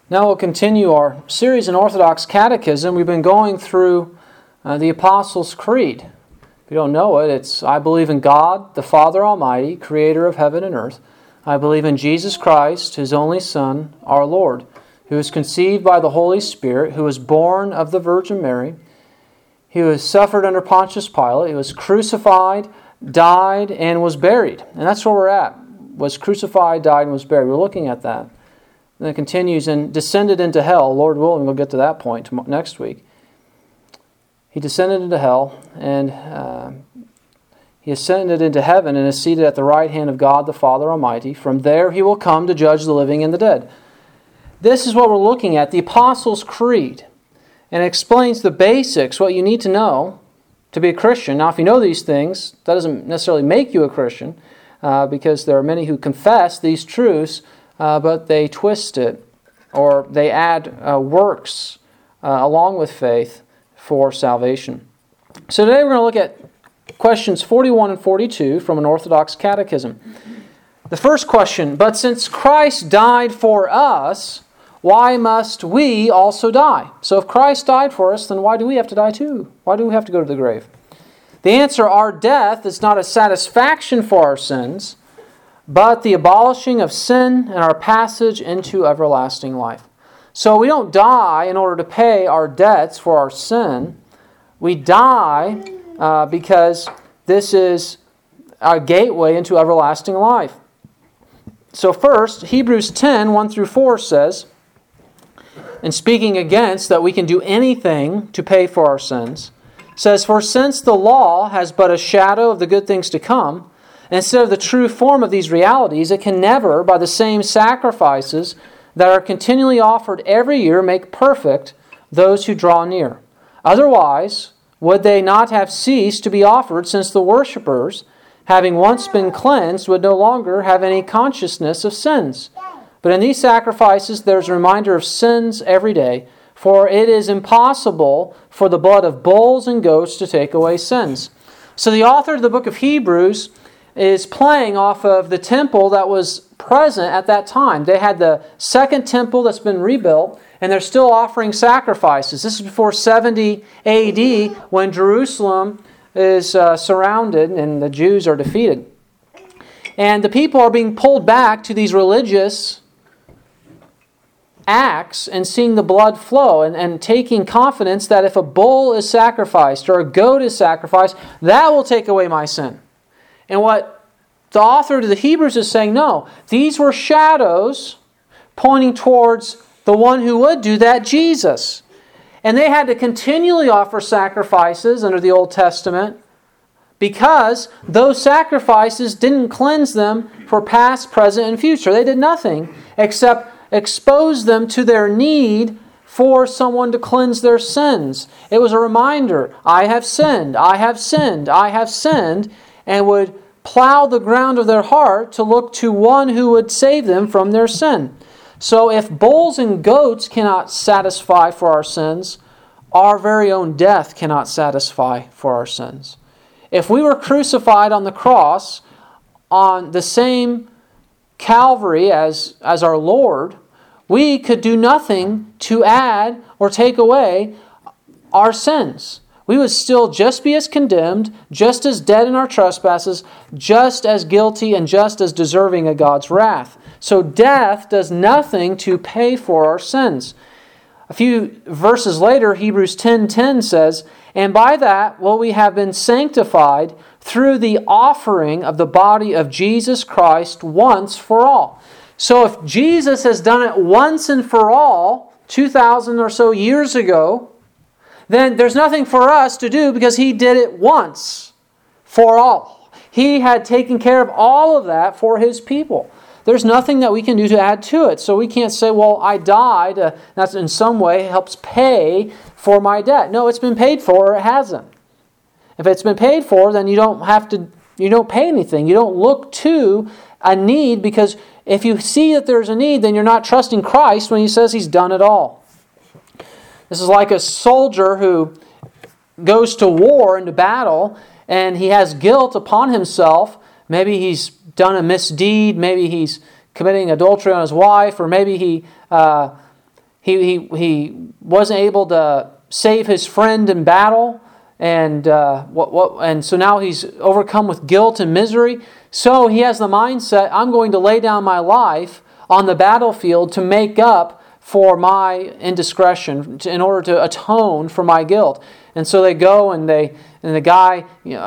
Now we'll continue our series in Orthodox Catechism. We've been going through the Apostles' Creed. If you don't know it, it's I believe in God, the Father Almighty, creator of heaven and earth. I believe in Jesus Christ, His only Son, our Lord, who was conceived by the Holy Spirit, who was born of the Virgin Mary. He was suffered under Pontius Pilate. He was crucified, died, and was buried. And that's where we're at. Was crucified, died, and was buried. We're looking at that. And it continues, and descended into hell. Lord willing, we'll get to that point next week. He descended into hell, and He ascended into heaven and is seated at the right hand of God the Father Almighty. From there He will come to judge the living and the dead. This is what we're looking at, the Apostles' Creed. And it explains the basics, what you need to know to be a Christian. Now, if you know these things, that doesn't necessarily make you a Christian, because there are many who confess these truths, but they twist it, or they add works along with faith for salvation. So today we're going to look at questions 41 and 42 from an Orthodox Catechism. The first question, but since Christ died for us, why must we also die? So if Christ died for us, then why do we have to die too? Why do we have to go to the grave? The answer, our death is not a satisfaction for our sins, but the abolishing of sin and our passage into everlasting life. So we don't die in order to pay our debts for our sin. We die because this is our gateway into everlasting life. So first, Hebrews 10, 1 through 4 says, and speaking against that we can do anything to pay for our sins, says, for since the law has but a shadow of the good things to come, instead of the true form of these realities, it can never, by the same sacrifices that are continually offered every year, make perfect those who draw near. Otherwise, would they not have ceased to be offered, since the worshippers, having once been cleansed, would no longer have any consciousness of sins? But in these sacrifices there is a reminder of sins every day, for it is impossible for the blood of bulls and goats to take away sins. So the author of the book of Hebrews is playing off of the temple that was present at that time. They had the second temple that's been rebuilt, and they're still offering sacrifices. This is before 70 AD, when Jerusalem is surrounded and the Jews are defeated. And the people are being pulled back to these religious acts and seeing the blood flow and taking confidence that if a bull is sacrificed or a goat is sacrificed, that will take away my sin. And what the author of the Hebrews is saying, no, these were shadows pointing towards the one who would do that, Jesus. And they had to continually offer sacrifices under the Old Testament because those sacrifices didn't cleanse them for past, present, and future. They did nothing except expose them to their need for someone to cleanse their sins. It was a reminder, I have sinned, I have sinned, I have sinned, and would plow the ground of their heart to look to one who would save them from their sin. So if bulls and goats cannot satisfy for our sins, our very own death cannot satisfy for our sins. If we were crucified on the cross on the same Calvary as our Lord, we could do nothing to add or take away our sins. We would still just be as condemned, just as dead in our trespasses, just as guilty and just as deserving of God's wrath. So death does nothing to pay for our sins. A few verses later, Hebrews 10:10 says, and by that will we have been sanctified through the offering of the body of Jesus Christ once for all. So if Jesus has done it once and for all, 2,000 or so years ago, then there's nothing for us to do because He did it once for all. He had taken care of all of that for His people. There's nothing that we can do to add to it. So we can't say, well, I died. That in some way helps pay for my debt. No, it's been paid for or it hasn't. If it's been paid for, then you don't pay anything. You don't look to a need, because if you see that there's a need, then you're not trusting Christ when He says He's done it all. This is like a soldier who goes to war, into battle, and he has guilt upon himself. Maybe he's done a misdeed. Maybe he's committing adultery on his wife, or maybe he he wasn't able to save his friend in battle, and so now he's overcome with guilt and misery. So he has the mindset, I'm going to lay down my life on the battlefield to make up for my indiscretion, in order to atone for my guilt. And so they go and the guy,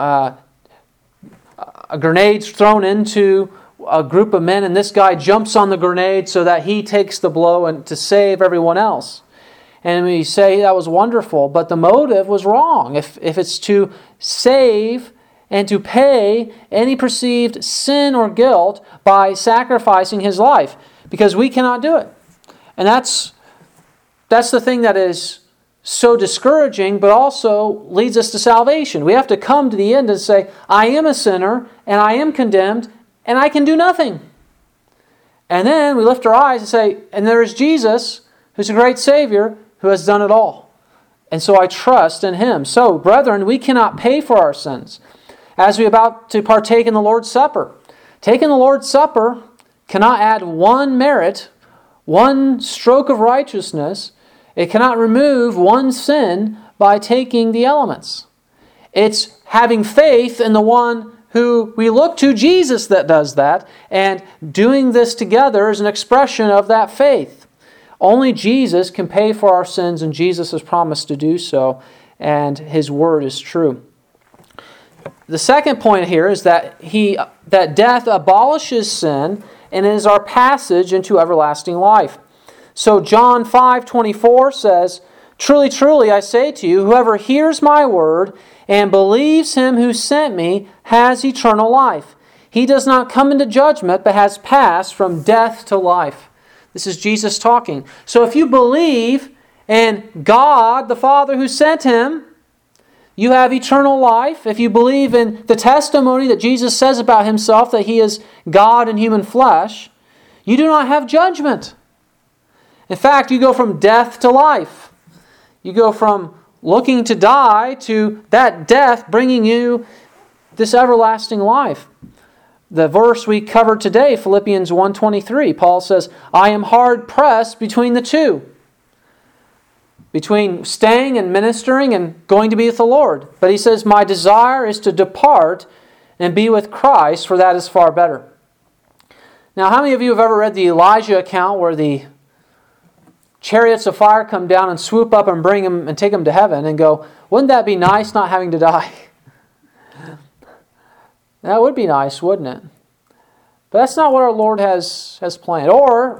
a grenade's thrown into a group of men, and this guy jumps on the grenade so that he takes the blow and to save everyone else. And we say that was wonderful, but the motive was wrong. If it's to save and to pay any perceived sin or guilt by sacrificing his life, because we cannot do it. And that's the thing that is so discouraging, but also leads us to salvation. We have to come to the end and say, I am a sinner, and I am condemned, and I can do nothing. And then we lift our eyes and say, and there is Jesus, who's a great Savior, who has done it all. And so I trust in Him. So, brethren, we cannot pay for our sins. As we are about to partake in the Lord's Supper, taking the Lord's Supper cannot add one merit, one stroke of righteousness. It cannot remove one sin by taking the elements. It's having faith in the one who we look to, Jesus, that does that, and doing this together is an expression of that faith. Only Jesus can pay for our sins, and Jesus has promised to do so, and His word is true. The second point here is that death abolishes sin, and it is our passage into everlasting life. So John 5:24 says, Truly, truly, I say to you, whoever hears my word and believes Him who sent me has eternal life. He does not come into judgment, but has passed from death to life. This is Jesus talking. So if you believe in God, the Father who sent Him, you have eternal life. If you believe in the testimony that Jesus says about Himself, that He is God in human flesh, you do not have judgment. In fact, you go from death to life. You go from looking to die to that death bringing you this everlasting life. The verse we covered today, Philippians 1:23, Paul says, I am hard pressed between the two. Between staying and ministering and going to be with the Lord. But he says, my desire is to depart and be with Christ, for that is far better. Now, how many of you have ever read the Elijah account where the chariots of fire come down and swoop up and bring him and take him to heaven and go, wouldn't that be nice not having to die? That would be nice, wouldn't it? But that's not what our Lord has planned. Or,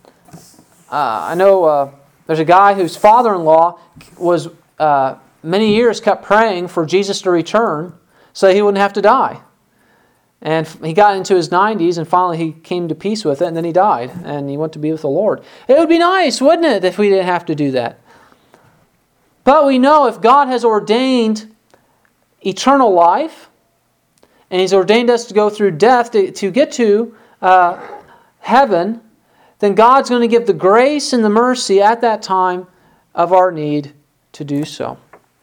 I know there's a guy whose father-in-law was many years kept praying for Jesus to return so that he wouldn't have to die. And he got into his 90s and finally he came to peace with it, and then he died and he went to be with the Lord. It would be nice, wouldn't it, if we didn't have to do that? But we know if God has ordained eternal life, and He's ordained us to go through death to get to heaven, then God's going to give the grace and the mercy at that time of our need to do so.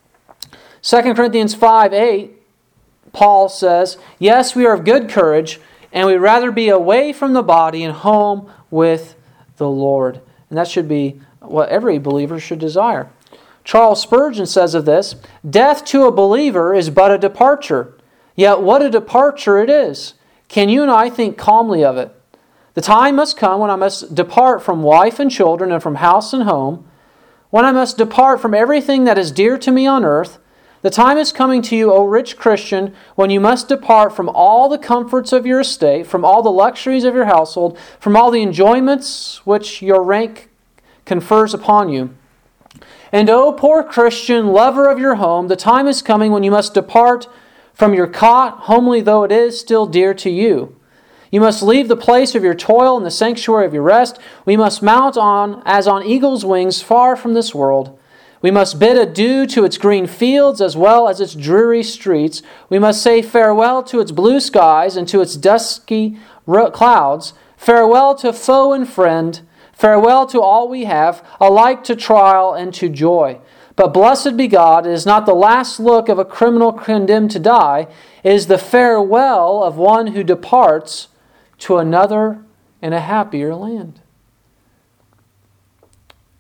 2 Corinthians 5:8, Paul says, yes, we are of good courage, and we'd rather be away from the body and home with the Lord. And that should be what every believer should desire. Charles Spurgeon says of this, death to a believer is but a departure. Yet what a departure it is. Can you and I think calmly of it? The time must come when I must depart from wife and children and from house and home, when I must depart from everything that is dear to me on earth. The time is coming to you, O rich Christian, when you must depart from all the comforts of your estate, from all the luxuries of your household, from all the enjoyments which your rank confers upon you. And O poor Christian, lover of your home, the time is coming when you must depart from your cot, homely though it is, still dear to you. You must leave the place of your toil and the sanctuary of your rest. We must mount on, as on eagle's wings, far from this world. We must bid adieu to its green fields as well as its dreary streets. We must say farewell to its blue skies and to its dusky clouds. Farewell to foe and friend. Farewell to all we have, alike to trial and to joy. But blessed be God, it is not the last look of a criminal condemned to die. It is the farewell of one who departs to another and a happier land.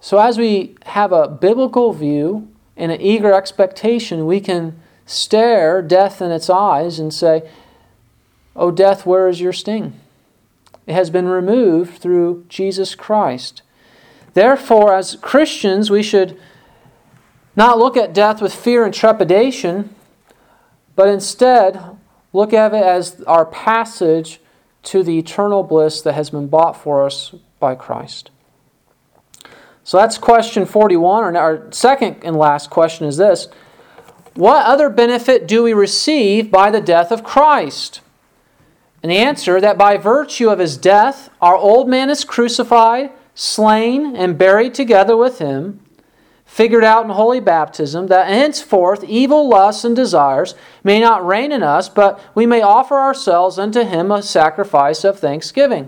So as we have a biblical view and an eager expectation, we can stare death in its eyes and say, "O death, where is your sting?" It has been removed through Jesus Christ. Therefore, as Christians, we should not look at death with fear and trepidation, but instead look at it as our passage to the eternal bliss that has been bought for us by Christ. So that's question 41. Our second and last question is this: what other benefit do we receive by the death of Christ? And the answer, that by virtue of His death, our old man is crucified, slain, and buried together with Him, figured out in holy baptism, that henceforth evil lusts and desires may not reign in us, but we may offer ourselves unto Him a sacrifice of thanksgiving.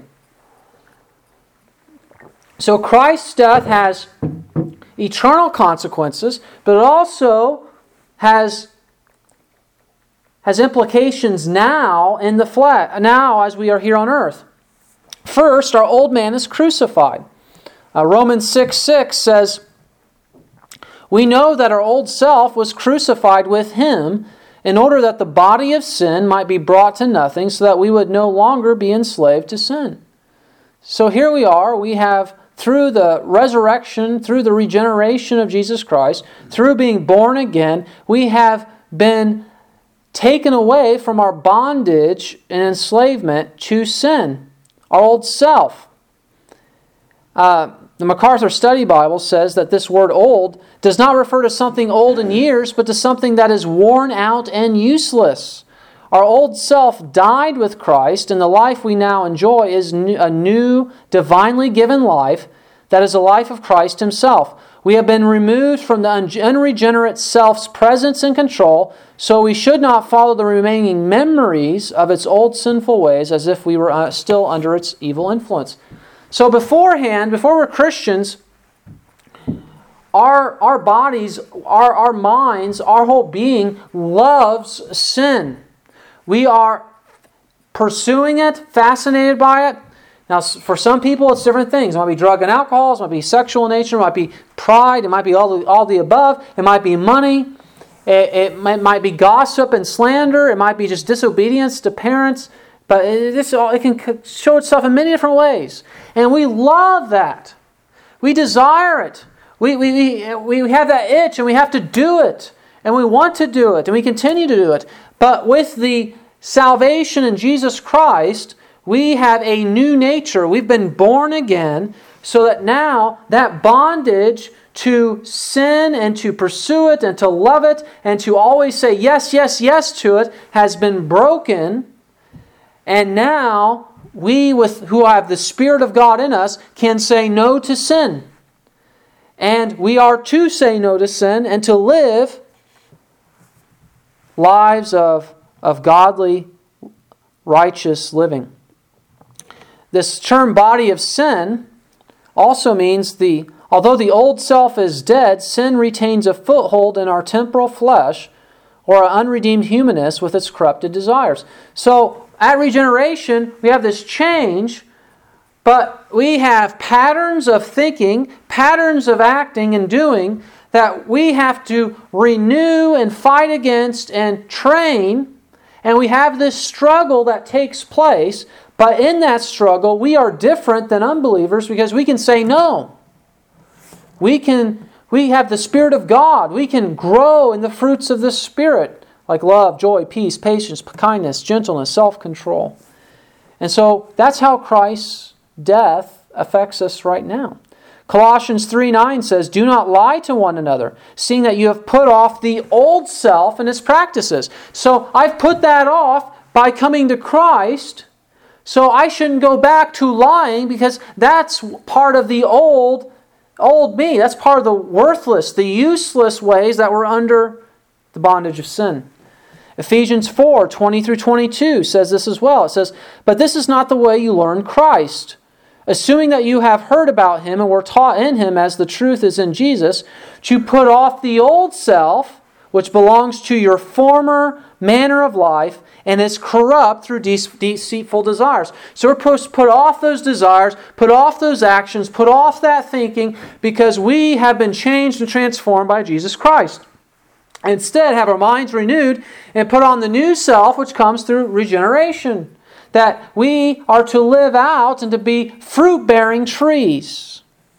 So Christ's death has eternal consequences, but it also has implications now in the flesh, now as we are here on earth. First, our old man is crucified. Romans 6:6 says, "We know that our old self was crucified with Him in order that the body of sin might be brought to nothing, so that we would no longer be enslaved to sin." So here we are, we have, through the resurrection, through the regeneration of Jesus Christ, through being born again, we have been taken away from our bondage and enslavement to sin, our old self. The MacArthur Study Bible says that this word old does not refer to something old in years, but to something that is worn out and useless. Our old self died with Christ, and the life we now enjoy is a new, divinely given life that is a life of Christ Himself. We have been removed from the unregenerate self's presence and control, so we should not follow the remaining memories of its old sinful ways as if we were still under its evil influence. So beforehand, before we're Christians, our bodies, our minds, our whole being loves sin. We are pursuing it, fascinated by it. Now, for some people, it's different things. It might be drug and alcohol, it might be sexual in nature, it might be pride, it might be all the above, it might be money, it might be gossip and slander, it might be just disobedience to parents, but it can show itself in many different ways. And we love that. We desire it. We have that itch and we have to do it. And we want to do it and we continue to do it. But with the salvation in Jesus Christ, we have a new nature. We've been born again, so that now that bondage to sin and to pursue it and to love it and to always say yes, yes, yes to it has been broken. And now we, who have the Spirit of God in us, can say no to sin. And we are to say no to sin and to live lives of godly, righteous living. This term body of sin also means although the old self is dead, sin retains a foothold in our temporal flesh or our unredeemed humanness with its corrupted desires. So at regeneration, we have this change, but we have patterns of thinking, patterns of acting and doing that we have to renew and fight against and train. And we have this struggle that takes place. But in that struggle, we are different than unbelievers because we can say no. We have the Spirit of God. We can grow in the fruits of the Spirit, like love, joy, peace, patience, kindness, gentleness, self-control. And so that's how Christ's death affects us right now. Colossians 3:9 says, "Do not lie to one another, seeing that you have put off the old self and its practices." So I've put that off by coming to Christ. So I shouldn't go back to lying because that's part of the old me. That's part of the worthless, the useless ways that were under the bondage of sin. Ephesians 4:20-22 says this as well. It says, "But this is not the way you learned Christ. Assuming that you have heard about Him and were taught in Him as the truth is in Jesus, to put off the old self, which belongs to your former manner of life and is corrupt through deceitful desires. So we're supposed to put off those desires, put off those actions, put off that thinking, because we have been changed and transformed by Jesus Christ. Instead, have our minds renewed and put on the new self, which comes through regeneration. That we are to live out and to be fruit-bearing trees.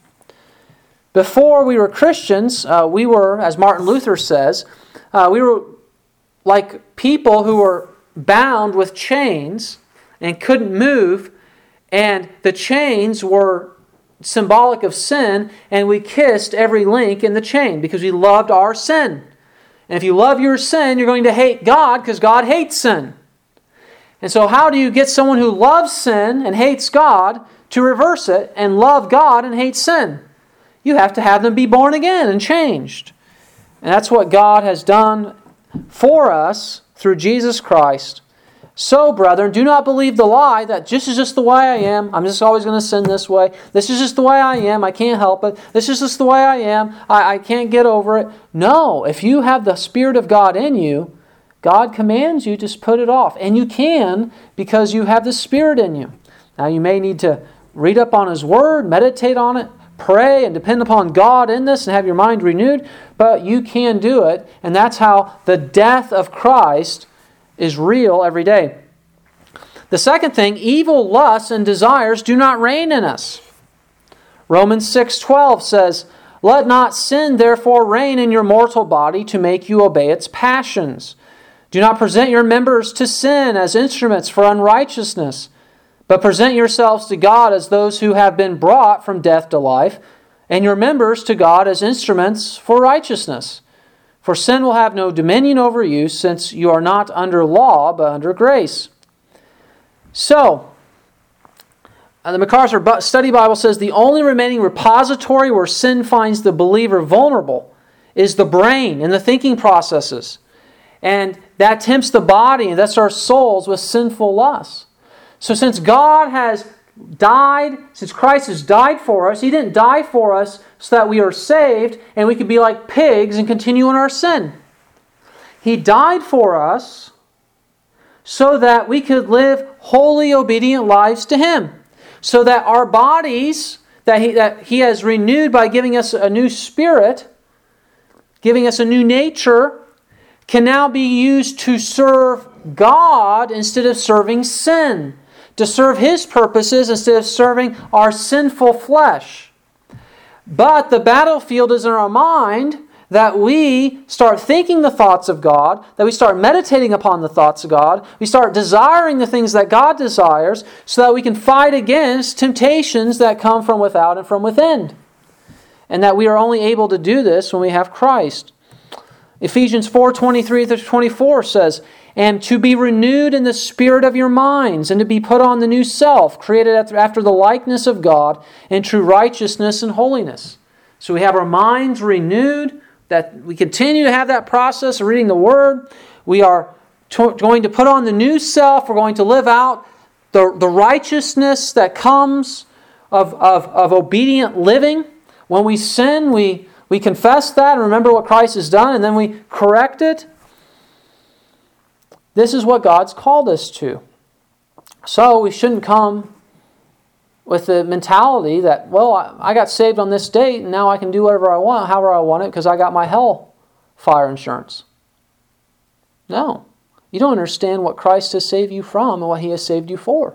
Before we were Christians, we were, as Martin Luther says, we were like people who were bound with chains and couldn't move, and the chains were symbolic of sin, and we kissed every link in the chain because we loved our sin. And if you love your sin, you're going to hate God because God hates sin. And so how do you get someone who loves sin and hates God to reverse it and love God and hate sin? You have to have them be born again and changed. And that's what God has done for us through Jesus Christ. So, brethren, do not believe the lie that this is just the way I am. I'm just always going to sin this way. This is just the way I am. I can't help it. This is just the way I am. I can't get over it. No, if you have the Spirit of God in you, God commands you to put it off. And you can because you have the Spirit in you. Now, you may need to read up on His Word, meditate on it, pray, and depend upon God in this and have your mind renewed. But you can do it. And that's how the death of Christ is real every day. The second thing, evil lusts and desires do not reign in us. Romans 6:12 says, "Let not sin therefore reign in your mortal body to make you obey its passions. Do not present your members to sin as instruments for unrighteousness, but present yourselves to God as those who have been brought from death to life, and your members to God as instruments for righteousness. For sin will have no dominion over you, since you are not under law, but under grace." So, the MacArthur Study Bible says the only remaining repository where sin finds the believer vulnerable is the brain and the thinking processes. And that tempts the body, and that's our souls, with sinful lusts. So since God has died, since Christ has died for us, He didn't die for us so that we are saved and we could be like pigs and continue in our sin. He died for us so that we could live holy, obedient lives to Him. So that our bodies, that He has renewed by giving us a new spirit, giving us a new nature, can now be used to serve God instead of serving sin. To serve His purposes instead of serving our sinful flesh. But the battlefield is in our mind, that we start thinking the thoughts of God, that we start meditating upon the thoughts of God, we start desiring the things that God desires, so that we can fight against temptations that come from without and from within. And that we are only able to do this when we have Christ. Ephesians 4:23-24 says, "And to be renewed in the spirit of your minds, and to be put on the new self, created after the likeness of God, in true righteousness and holiness." So we have our minds renewed, that we continue to have that process of reading the Word. We are going to put on the new self. We're going to live out the righteousness that comes of obedient living. When we sin, we confess that and remember what Christ has done, and then we correct it. This is what God's called us to. So we shouldn't come with the mentality that, well, I got saved on this date and now I can do whatever I want, however I want it, because I got my hellfire insurance. No. You don't understand what Christ has saved you from and what He has saved you for.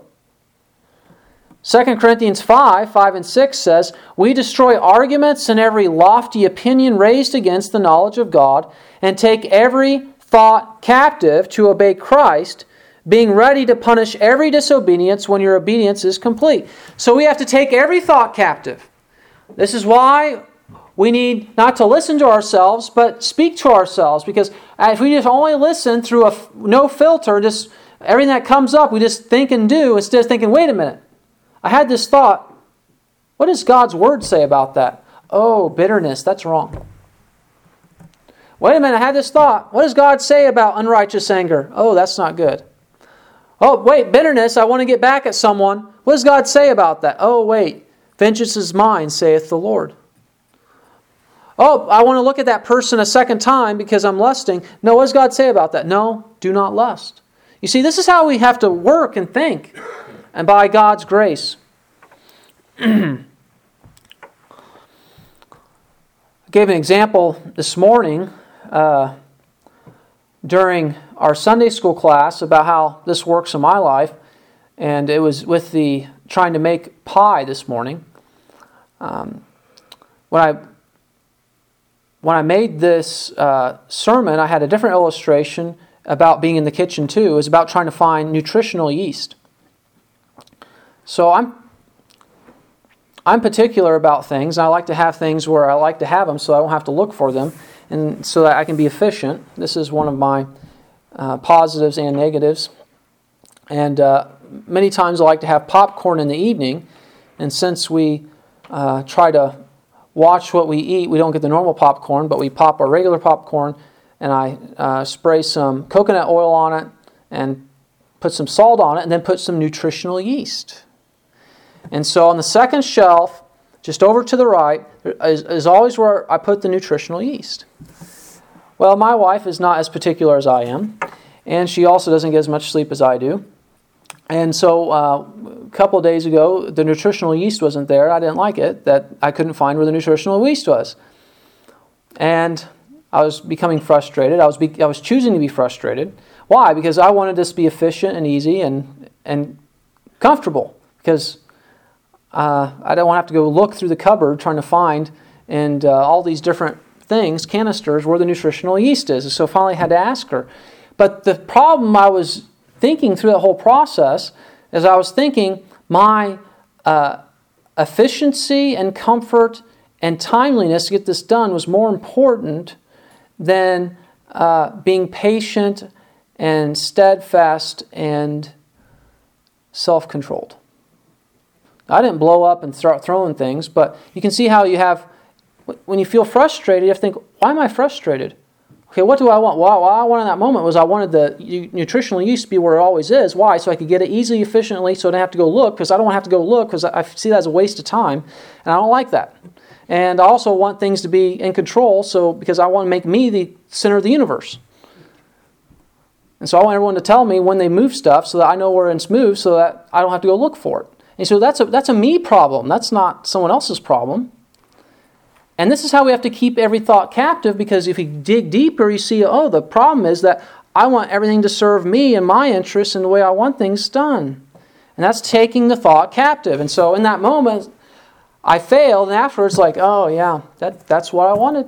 2 Corinthians 5:5-6 says, "We destroy arguments and every lofty opinion raised against the knowledge of God, and take every thought captive to obey Christ, being ready to punish every disobedience when your obedience is complete." So we have to take every thought captive. This is why we need not to listen to ourselves, but speak to ourselves. Because if we just only listen through no filter, just everything that comes up, we just think and do, instead of thinking, wait a minute, I had this thought. What does God's Word say about that? Oh, bitterness, that's wrong. Wait a minute, I had this thought. What does God say about unrighteous anger? Oh, that's not good. Oh, wait, bitterness, I want to get back at someone. What does God say about that? Oh, wait, vengeance is mine, saith the Lord. Oh, I want to look at that person a second time because I'm lusting. No, what does God say about that? No, do not lust. You see, this is how we have to work and think. And by God's grace. I gave an example this morning during our Sunday school class about how this works in my life. And it was with the trying to make pie this morning. When I made this sermon, I had a different illustration about being in the kitchen too. It was about trying to find nutritional yeast. So I'm particular about things. I like to have things where I like to have them so I don't have to look for them and so that I can be efficient. This is one of my positives and negatives. And many times I like to have popcorn in the evening. And since we try to watch what we eat, we don't get the normal popcorn, but we pop our regular popcorn, and I spray some coconut oil on it and put some salt on it and then put some nutritional yeast. And so on the second shelf, just over to the right, is always where I put the nutritional yeast. Well, my wife is not as particular as I am, and she also doesn't get as much sleep as I do. And so a couple of days ago, the nutritional yeast wasn't there. I didn't like it, that I couldn't find where the nutritional yeast was. And I was becoming frustrated. I was choosing to be frustrated. Why? Because I wanted this to be efficient and easy and comfortable. Because I don't want to have to go look through the cupboard trying to find and all these different things, canisters, where the nutritional yeast is. So finally I had to ask her. But the problem I was thinking through that whole process is I was thinking my efficiency and comfort and timeliness to get this done was more important than being patient and steadfast and self-controlled. I didn't blow up and start throwing things, but you can see how you have, when you feel frustrated, you have to think, why am I frustrated? Okay, what do I want? Well, what I wanted in that moment was I wanted the nutritional yeast to be where it always is. Why? So I could get it easily, efficiently, so I don't have to go look, because I don't want to have to go look, because I see that as a waste of time, and I don't like that. And I also want things to be in control, because I want to make me the center of the universe. And so I want everyone to tell me when they move stuff so that I know where it's moved so that I don't have to go look for it. And so that's a me problem. That's not someone else's problem. And this is how we have to keep every thought captive, because if you dig deeper, you see, the problem is that I want everything to serve me and my interests in the way I want things done. And that's taking the thought captive. And so in that moment, I failed, and afterwards, that's what I wanted.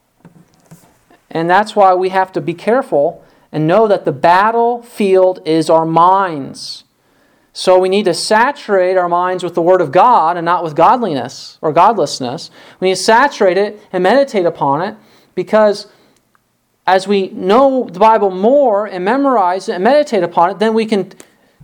And that's why we have to be careful and know that the battlefield is our minds. So we need to saturate our minds with the Word of God and not with godliness or godlessness. We need to saturate it and meditate upon it, because as we know the Bible more and memorize it and meditate upon it, then we can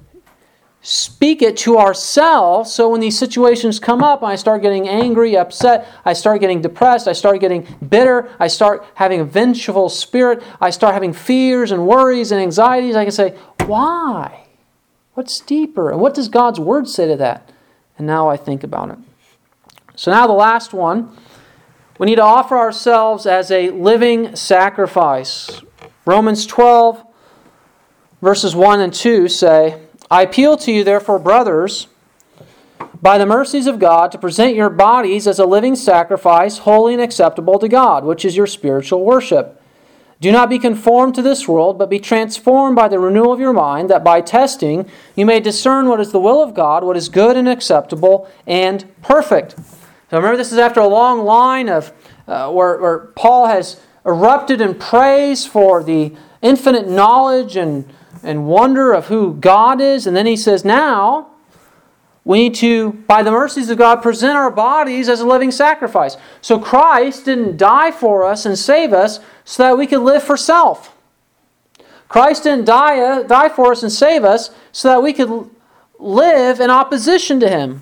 speak it to ourselves. So when these situations come up and I start getting angry, upset, I start getting depressed, I start getting bitter, I start having a vengeful spirit, I start having fears and worries and anxieties, I can say, why? What's deeper? And what does God's Word say to that? And now I think about it. So now the last one. We need to offer ourselves as a living sacrifice. Romans 12, verses 1 and 2 say, I appeal to you, therefore, brothers, by the mercies of God, to present your bodies as a living sacrifice, holy and acceptable to God, which is your spiritual worship. Do not be conformed to this world, but be transformed by the renewal of your mind, that by testing you may discern what is the will of God, what is good and acceptable and perfect. So remember, this is after a long line of where Paul has erupted in praise for the infinite knowledge and wonder of who God is. And then he says, now we need to, by the mercies of God, present our bodies as a living sacrifice. So Christ didn't die for us and save us so that we could live for self. Christ didn't die for us and save us so that we could live in opposition to Him.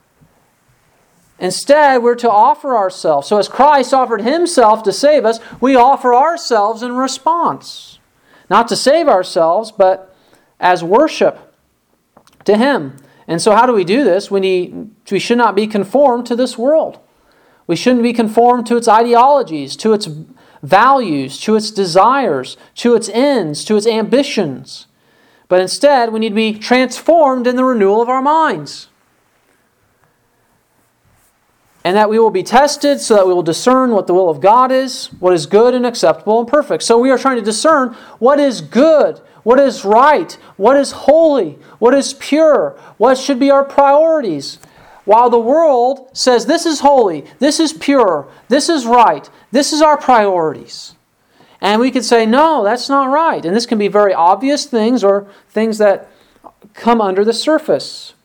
Instead, we're to offer ourselves. So as Christ offered Himself to save us, we offer ourselves in response. Not to save ourselves, but as worship to Him. And so how do we do this? We should not be conformed to this world. We shouldn't be conformed to its ideologies, to its values, to its desires, to its ends, to its ambitions. But instead, we need to be transformed in the renewal of our minds. And that we will be tested so that we will discern what the will of God is, what is good and acceptable and perfect. So we are trying to discern what is good, what is right, what is holy, what is pure, what should be our priorities. While the world says this is holy, this is pure, this is right, this is our priorities. And we could say, no, that's not right. And this can be very obvious things or things that come under the surface.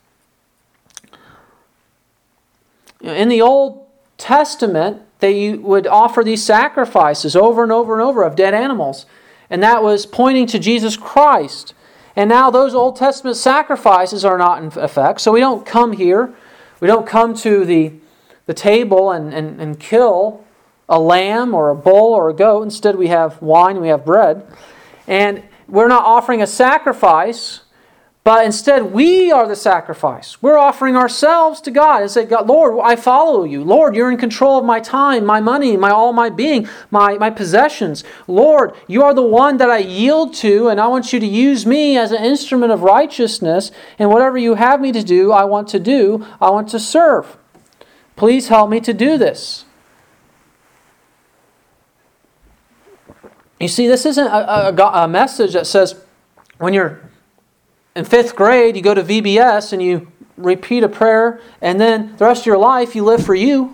In the Old Testament, they would offer these sacrifices over and over and over of dead animals. And that was pointing to Jesus Christ. And now those Old Testament sacrifices are not in effect. So we don't come here. We don't come to the table and kill a lamb or a bull or a goat. Instead we have wine and we have bread. And we're not offering a sacrifice, but instead we are the sacrifice. We're offering ourselves to God and say, God, Lord, I follow you. Lord, you're in control of my time, my money, all my being, my possessions. Lord, you are the one that I yield to, and I want you to use me as an instrument of righteousness. And whatever you have me to do, I want to serve. Please help me to do this. You see, this isn't a message that says when you're in 5th grade, you go to VBS and you repeat a prayer, and then the rest of your life you live for you.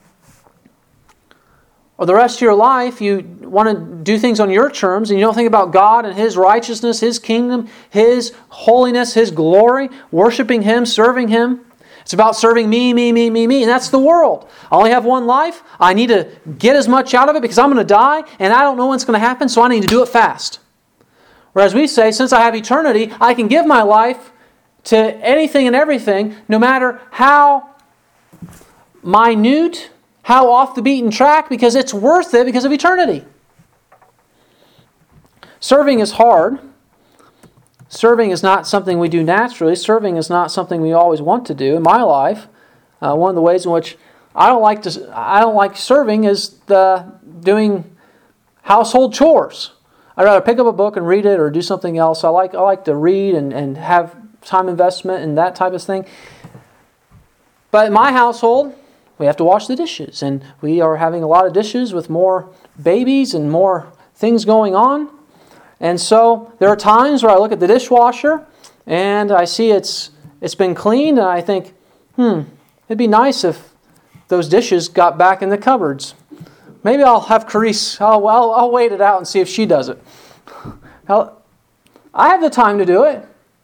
Or the rest of your life you want to do things on your terms and you don't think about God and His righteousness, His kingdom, His holiness, His glory, worshiping Him, serving Him. It's about serving me, and that's the world. I only have one life. I need to get as much out of it because I'm going to die, and I don't know when it's going to happen, so I need to do it fast. Whereas we say, since I have eternity, I can give my life to anything and everything, no matter how minute, how off the beaten track, because it's worth it because of eternity. Serving is hard. Serving is not something we do naturally. Serving is not something we always want to do. In my life, one of the ways in which I don't like serving is doing household chores. I'd rather pick up a book and read it or do something else. I like to read and have time investment and that type of thing. But in my household, we have to wash the dishes, and we are having a lot of dishes with more babies and more things going on. And so there are times where I look at the dishwasher and I see it's been cleaned, and I think, it'd be nice if those dishes got back in the cupboards. Maybe I'll have Carice, I'll wait it out and see if she does it. Now, I have the time to do it.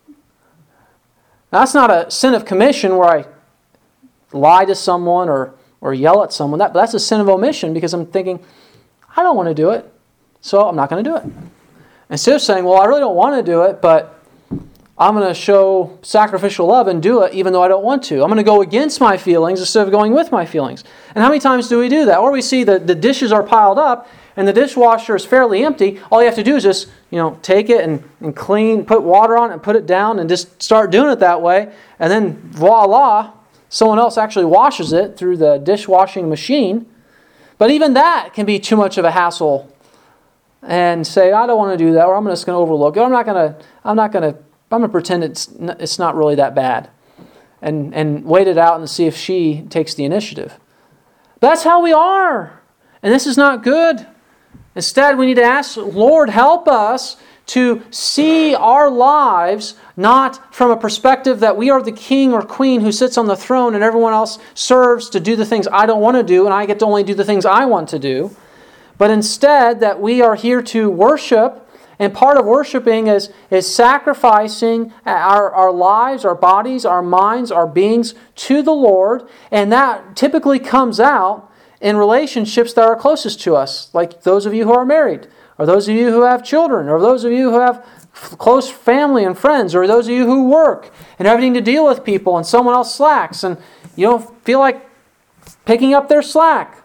Now, that's not a sin of commission where I lie to someone or yell at someone. That's a sin of omission because I'm thinking, I don't want to do it, so I'm not going to do it. Instead of saying, well, I really don't want to do it, but I'm going to show sacrificial love and do it even though I don't want to. I'm going to go against my feelings instead of going with my feelings. And how many times do we do that? Or we see that the dishes are piled up and the dishwasher is fairly empty. All you have to do is just, take it and clean, put water on it and put it down and just start doing it that way. And then voila, someone else actually washes it through the dishwashing machine. But even that can be too much of a hassle. And say, I don't want to do that, or I'm just going to overlook it. Or I'm going to pretend it's not really that bad, and wait it out and see if she takes the initiative. But that's how we are, and this is not good. Instead, we need to ask, Lord, help us to see our lives not from a perspective that we are the king or queen who sits on the throne and everyone else serves to do the things I don't want to do, and I get to only do the things I want to do. But instead, that we are here to worship, and part of worshiping is sacrificing our lives, our bodies, our minds, our beings to the Lord, and that typically comes out in relationships that are closest to us, like those of you who are married, or those of you who have children, or those of you who have close family and friends, or those of you who work and having to deal with people and someone else slacks, and you don't feel like picking up their slack.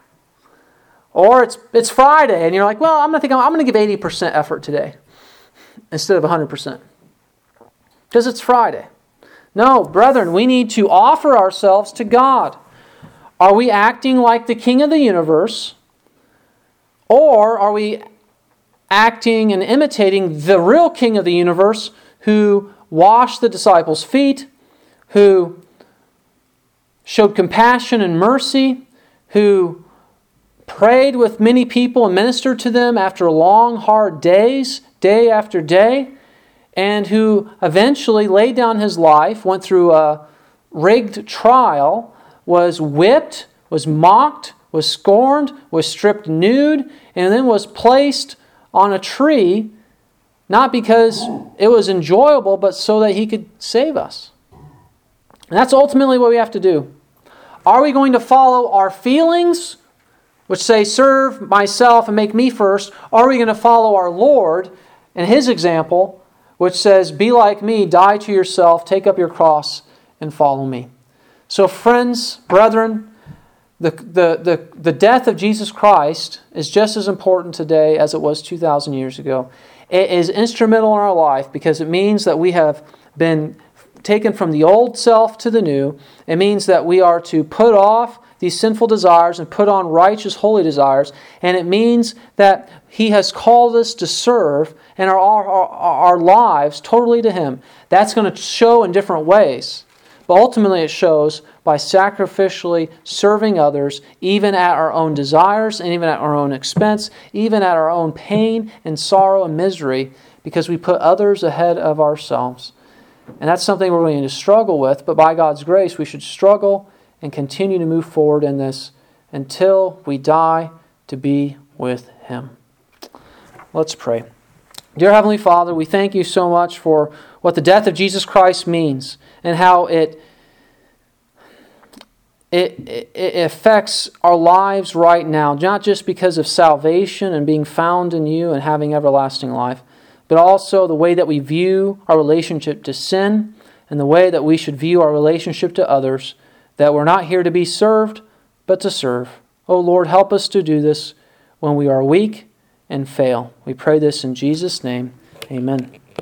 Or it's Friday, and you're like, well, I'm going to give 80% effort today instead of 100%. Because it's Friday. No, brethren, we need to offer ourselves to God. Are we acting like the King of the universe? Or are we acting and imitating the real King of the universe who washed the disciples' feet, who showed compassion and mercy, who prayed with many people and ministered to them after long, hard days, day after day, and who eventually laid down his life, went through a rigged trial, was whipped, was mocked, was scorned, was stripped nude, and then was placed on a tree, not because it was enjoyable, but so that he could save us. And that's ultimately what we have to do. Are we going to follow our feelings, which say, serve myself and make me first? Or are we going to follow our Lord and His example, which says, be like me, die to yourself, take up your cross, and follow me? So friends, brethren, the death of Jesus Christ is just as important today as it was 2,000 years ago. It is instrumental in our life because it means that we have been taken from the old self to the new. It means that we are to put off these sinful desires and put on righteous, holy desires. And it means that He has called us to serve and our lives totally to Him. That's going to show in different ways. But ultimately it shows by sacrificially serving others, even at our own desires and even at our own expense, even at our own pain and sorrow and misery, because we put others ahead of ourselves. And that's something we're going to struggle with, but by God's grace, we should struggle and continue to move forward in this until we die to be with Him. Let's pray. Dear Heavenly Father, we thank You so much for what the death of Jesus Christ means and how it affects our lives right now, not just because of salvation and being found in You and having everlasting life, but also the way that we view our relationship to sin and the way that we should view our relationship to others, that we're not here to be served, but to serve. Oh Lord, help us to do this when we are weak and fail. We pray this in Jesus' name. Amen.